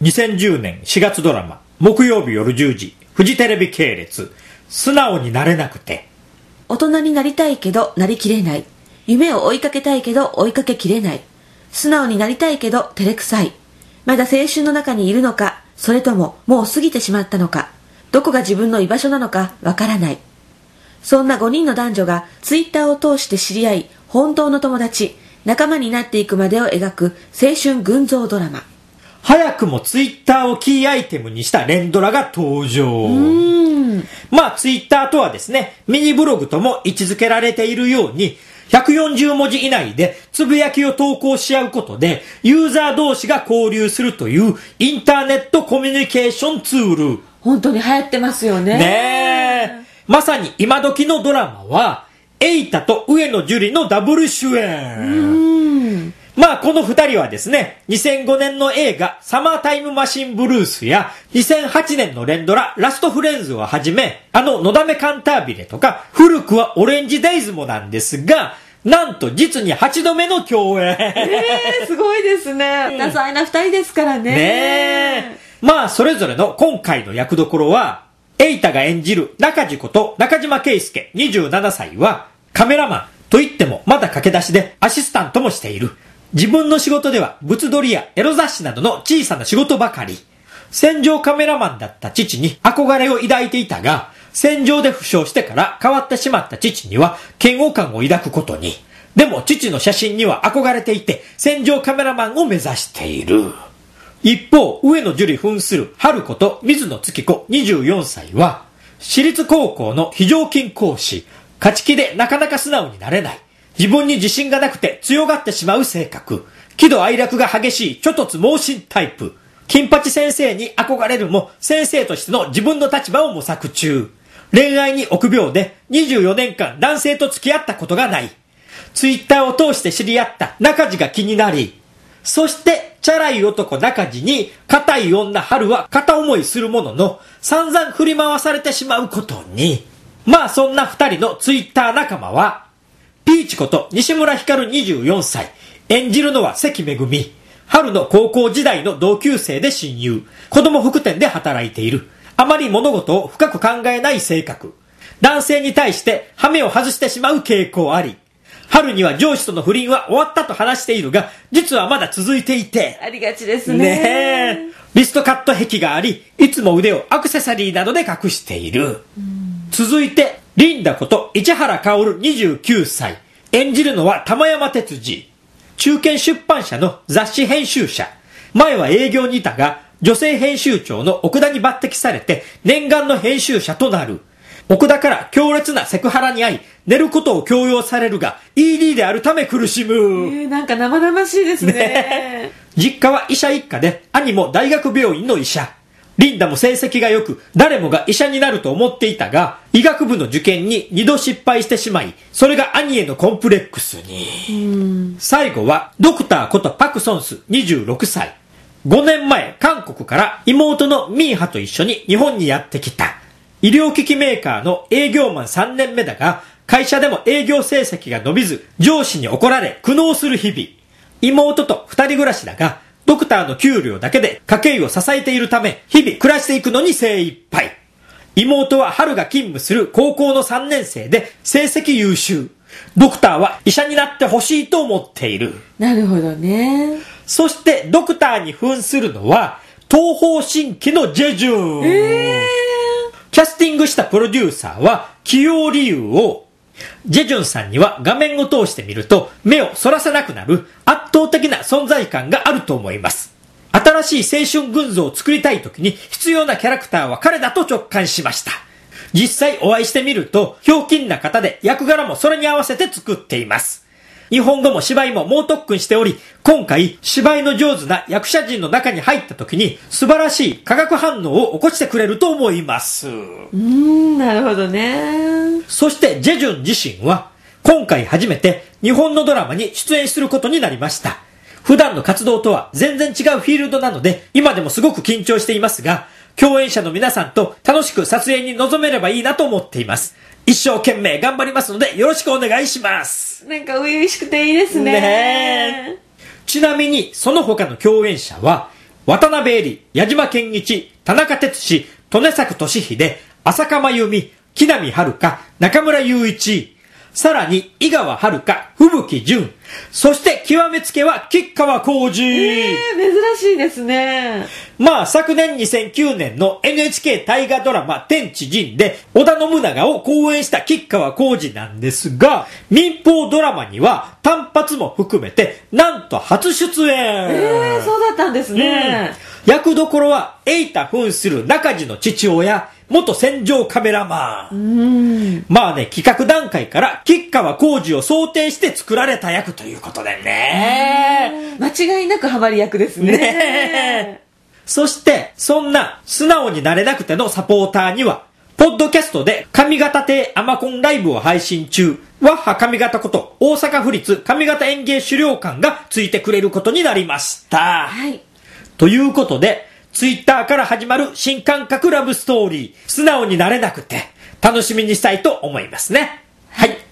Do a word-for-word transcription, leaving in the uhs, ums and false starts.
にせんじゅうねんしがつドラマ、木曜日夜じゅうじ、フジテレビ系列、素直になれなくて。 大人になりたいけどなりきれない。夢を追いかけたいけど追いかけきれない。素直になりたいけど照れくさい。まだ青春の中にいるのか、それとももう過ぎてしまったのか、どこが自分の居場所なのかわからない。そんなごにんの男女がツイッターを通して知り合い、本当の友達、仲間になっていくまでを描く青春群像ドラマ。 早くもツイッターをキーアイテムにした連ドラが登場。 うーんまあツイッターとはですね、ミニブログとも位置づけられているように、ひゃくよんじゅうもじ以内でつぶやきを投稿し合うことで、ユーザー同士が交流するというインターネットコミュニケーションツール。 本当に流行ってますよね。 ねえ。まさに今時のドラマは、エイタと上野樹里のダブル主演。 うーんまあこの二人はですね、にせんごねんの映画サマータイムマシンブルースやにせんはちねんの連ドララストフレンズをはじめ、あののだめカンタービレとか古くはオレンジデイズもなんですが、なんと実にはちどめの共演。 えー、すごいですね。多彩な二人ですからね。 ねえ。まあそれぞれの今回の役どころは、エイタが演じる中地こと中島圭介にじゅうななさいはカメラマンといってもまだ駆け出しでアシスタントもしている。自分の仕事では物撮りやエロ雑誌などの小さな仕事ばかり。戦場カメラマンだった父に憧れを抱いていたが、戦場で負傷してから変わってしまった父には嫌悪感を抱くことに。でも父の写真には憧れていて戦場カメラマンを目指している。一方、上野樹里扮する春子と水野月子にじゅうよんさいは、私立高校の非常勤講師、勝ち気でなかなか素直になれない。自分に自信がなくて強がってしまう性格。喜怒哀楽が激しいちょ突猛進タイプ。金八先生に憧れるも先生としての自分の立場を模索中。恋愛に臆病でにじゅうよねんかん男性と付き合ったことがない。ツイッターを通して知り合った中地が気になり、そしてチャラい男中地に固い女春は片思いするものの散々振り回されてしまうことに。まあそんな二人のツイッター仲間は、ピーチこと西村ひかるにじゅうよんさい。演じるのは関めぐみ。春の高校時代の同級生で親友。子供服店で働いている。あまり物事を深く考えない性格。男性に対して羽目を外してしまう傾向あり。春には上司との不倫は終わったと話しているが、実はまだ続いていて。 ありがちですね。 ねえ。リストカット壁があり、いつも腕をアクセサリーなどで隠している。続いて、リンダこと市原薫にじゅうきゅうさい。演じるのは玉山哲司。中堅出版社の雑誌編集者。前は営業にいたが、女性編集長の奥田に抜擢されて念願の編集者となる。奥田から強烈なセクハラに遭い、寝ることを強要されるが イーディー であるため苦しむ。 えー、なんか生々しいですね。 ね。実家は医者一家で、兄も大学病院の医者。リンダも成績が良く、誰もが医者になると思っていたが、医学部の受験に二度失敗してしまい、それが兄へのコンプレックスに。最後は、ドクターことパクソンスにじゅうろくさい。ごねんまえ、韓国から妹のミーハと一緒に日本にやってきた。医療機器メーカーの営業マンさんねんめだが、会社でも営業成績が伸びず、上司に怒られ苦悩する日々。妹と二人暮らしだが、ドクターの給料だけで家計を支えているため、日々暮らしていくのに精一杯。妹は春が勤務する高校のさんねんせいで成績優秀。ドクターは医者になってほしいと思っている。 なるほどね。 そしてドクターに扮するのは、東方神起のジェジュン。 えー、 キャスティングしたプロデューサーは起用理由を、ジェジュンさんには画面を通して見ると目をそらせなくなる圧倒的な存在感があると思います。新しい青春群像を作りたい時に必要なキャラクターは彼だと直感しました。実際お会いしてみるとひょうきんな方で役柄もそれに合わせて作っています。日本語も芝居も猛特訓しており、今回芝居の上手な役者陣の中に入った時に素晴らしい化学反応を起こしてくれると思います。うーん、なるほどね。 そしてジェジュン自身は今回初めて日本のドラマに出演することになりました。普段の活動とは全然違うフィールドなので今でもすごく緊張していますが、共演者の皆さんと楽しく撮影に臨めればいいなと思っています。一生懸命頑張りますのでよろしくお願いします。 なんか初々しくていいですね。 ねえ。ちなみにその他の共演者は、 渡辺恵里、矢島健一、田中哲司、利根作俊秀、浅香真由美、木南遥、中村雄一、さらに井川遥、吹雪純、そして極めつけは吉川晃司。 えー、珍しいですね。 まあ昨年にせんきゅうねんの エヌエイチケー 大河ドラマ天地人で織田信長を講演した吉川晃司なんですが、民放ドラマには単発も含めてなんと初出演。 えー、そうだったんですね。 うん、役どころは瑛太扮する中地の父親、元戦場カメラマン。 うんまあね、企画段階から吉川晃司を想定して作られた役ということでね。 間違いなくハマり役ですね。 ねそして、そんな素直になれなくてのサポーターには、ポッドキャストで上方亭アマコンライブを配信中、ワッハ上方こと大阪府立上方演芸資料館がついてくれることになりました。 はい。 ということで、ツイッターから始まる新感覚ラブストーリー、素直になれなくて楽しみにしたいと思いますね。はい。